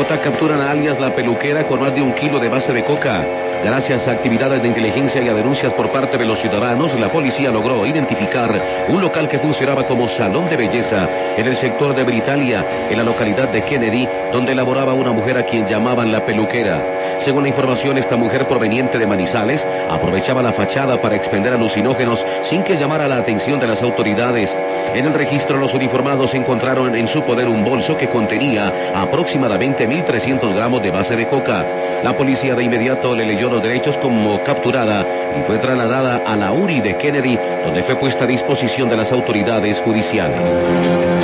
Bogotá capturan a alias La Peluquera con más de 1 kilo de base de coca. Gracias a actividades de inteligencia y a denuncias por parte de los ciudadanos, la policía logró identificar un local que funcionaba como salón de belleza en el sector de Britalia, en la localidad de Kennedy, donde laboraba una mujer a quien llamaban La Peluquera. Según la información, esta mujer proveniente de Manizales aprovechaba la fachada para expender alucinógenos sin que llamara la atención de las autoridades. En el registro, los uniformados encontraron en su poder un bolso que contenía aproximadamente 1.300 gramos de base de coca. La policía de inmediato le leyó los derechos como capturada y fue trasladada a la URI de Kennedy, donde fue puesta a disposición de las autoridades judiciales.